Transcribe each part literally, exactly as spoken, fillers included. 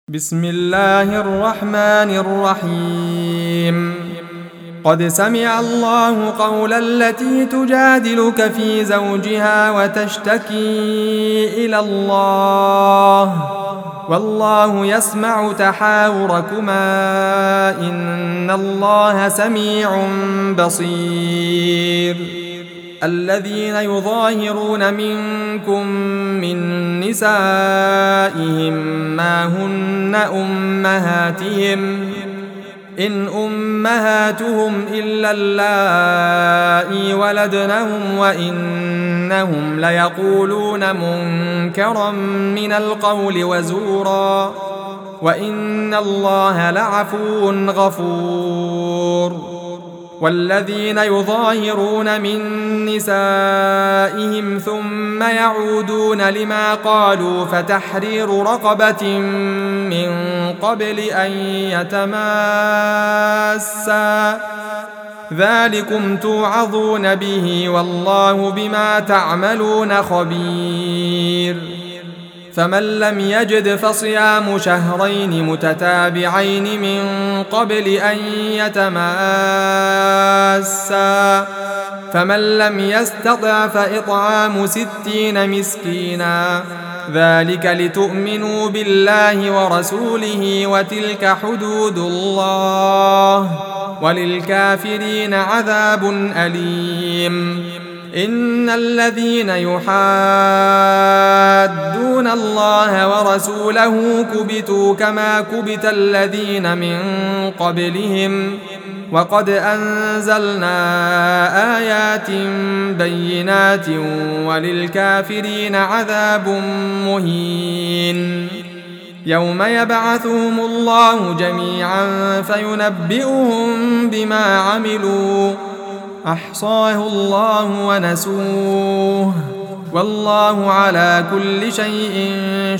بسم الله الرحمن الرحيم قد سمع الله قول التي تجادلك في زوجها وتشتكي إلى الله والله يسمع تحاوركما إن الله سميع بصير الذين يظاهرون منكم من نسائهم ما هن أمهاتهم إن أمهاتهم إلا اللائي ولدنهم وإنهم ليقولون منكرا من القول وزورا وإن الله لعفو غفور والذين يظاهرون من نسائهم ثم يعودون لما قالوا فتحرير رقبة من قبل أن يتماسا ذلكم توعظون به والله بما تعملون خبير فمن لم يجد فصيام شهرين متتابعين من قبل أن يتماسا فمن لم يستطع فإطعام ستين مسكينا ذلك لتؤمنوا بالله ورسوله وتلك حدود الله وللكافرين عذاب أليم إن الذين يحادون الله ورسوله كبتوا كما كبت الذين من قبلهم وقد أنزلنا آيات بينات وللكافرين عذاب مهين يوم يبعثهم الله جميعا فينبئهم بما عملوا أحصاه الله ونسوه والله على كل شيء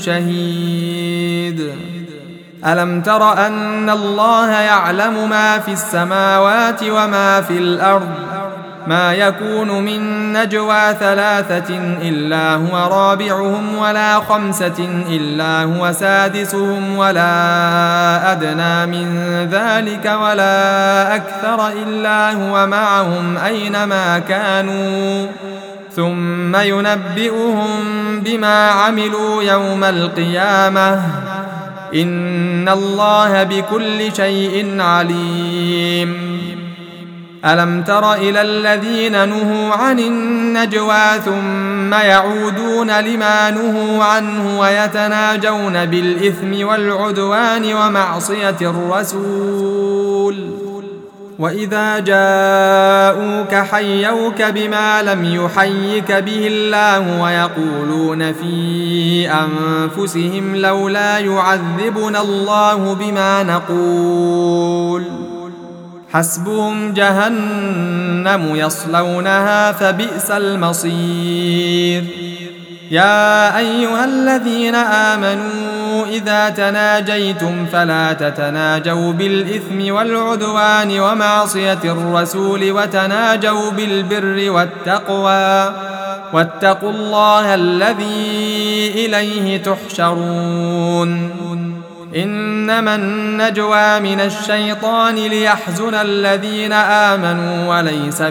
شهيد ألم تر أن الله يعلم ما في السماوات وما في الأرض ما يكون من نجوى ثلاثة إلا هو رابعهم ولا خمسة إلا هو سادسهم ولا أدنى من ذلك ولا أكثر إلا هو معهم أينما كانوا ثم ينبئهم بما عملوا يوم القيامة إن الله بكل شيء عليم ألم تر إلى الذين نهوا عن النجوى ثم يعودون لما نهوا عنه ويتناجون بالإثم والعدوان ومعصية الرسول وإذا جاءوك حيوك بما لم يحيك به الله ويقولون في أنفسهم لولا يعذبنا الله بما نقول حسبهم جهنم يصلونها فبئس المصير يا أيها الذين آمنوا إذا تناجيتم فلا تتناجوا بالإثم والعدوان ومعصية الرسول وتناجوا بالبر والتقوى واتقوا الله الذي إليه تحشرون إنما النجوى من الشيطان ليحزن الذين آمنوا وليس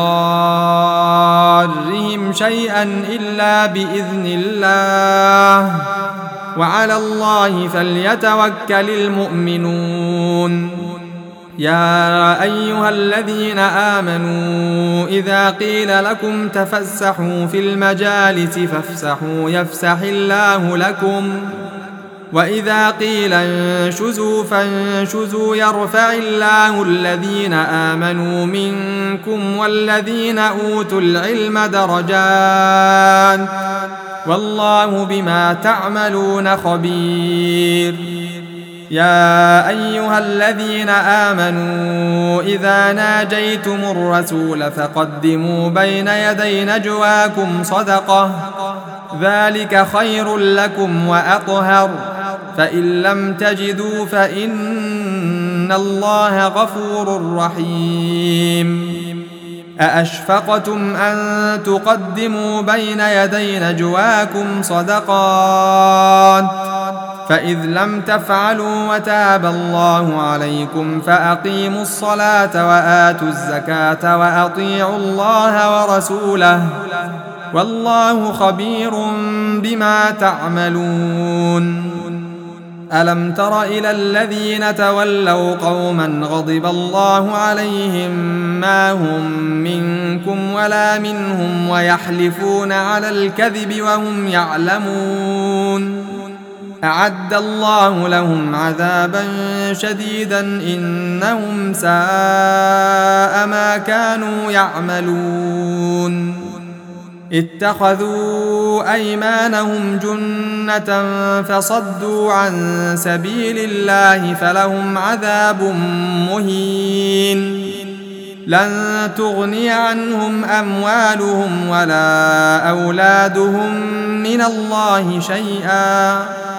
بضارهم شيئا إلا بإذن الله وعلى الله فليتوكل المؤمنون يا أيها الذين آمنوا إذا قيل لكم تفسحوا في المجالس فافسحوا يفسح الله لكم وإذا قيل انشزوا فانشزوا يرفع الله الذين آمنوا منكم والذين أوتوا العلم درجات والله بما تعملون خبير يا أيها الذين آمنوا إذا ناجيتم الرسول فقدموا بين يدي نجواكم صدقة ذلك خير لكم وأطهر فإن لم تجدوا فإن الله غفور رحيم أأشفقتم أن تقدموا بين يدي نجواكم صدقات فإذ لم تفعلوا وتاب الله عليكم فأقيموا الصلاة وآتوا الزكاة وأطيعوا الله ورسوله والله خبير بما تعملون. ألم تر إلى الذين تولوا قوما غضب الله عليهم ما هم منكم ولا منهم ويحلفون على الكذب وهم يعلمون أعد الله لهم عذابا شديدا إنهم ساء ما كانوا يعملون. اتخذوا أيمانهم جنة فصدوا عن سبيل الله فلهم عذاب مهين لن تغني عنهم أموالهم ولا أولادهم من الله شيئا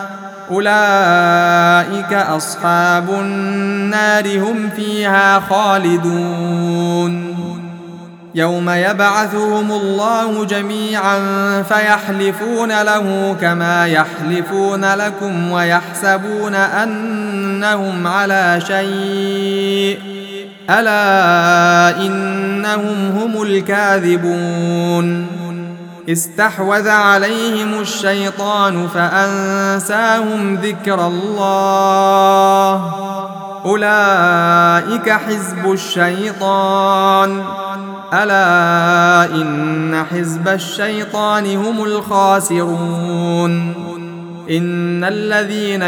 أولئك أصحاب النار هم فيها خالدون. يوم يبعثهم الله جميعا فيحلفون له كما يحلفون لكم ويحسبون أنهم على شيء ألا إنهم هم الكاذبون. استحوذ عليهم الشيطان فأنساهم ذكر الله أولئك حزب الشيطان ألا إن حزب الشيطان هم الخاسرون. إن الذين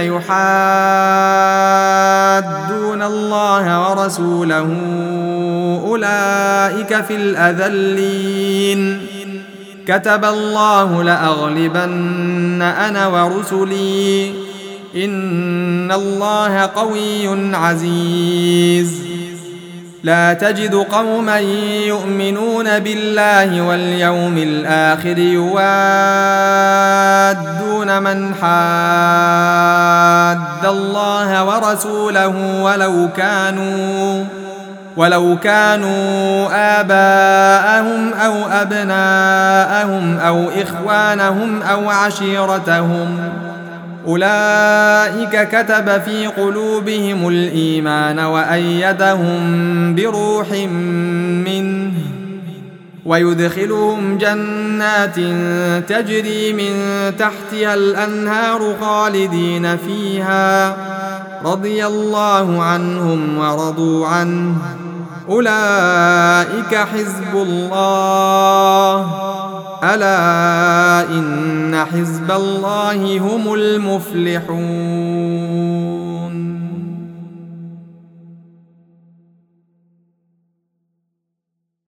يحادون الله ورسوله أولئك في الأذلين كتب الله لأغلبن أنا ورسلي إن الله قوي عزيز. لا تجد قوما يؤمنون بالله واليوم الآخر يوادون من حاد الله ورسوله ولو كانوا ولو كانوا آباءهم أو أبناءهم أو إخوانهم أو عشيرتهم أولئك كتب في قلوبهم الإيمان وأيدهم بروح منه ويدخلهم جنات تجري من تحتها الأنهار خالدين فيها رضي الله عنهم ورضوا عنه أولئك حزب الله ألا إن حزب الله هم المفلحون.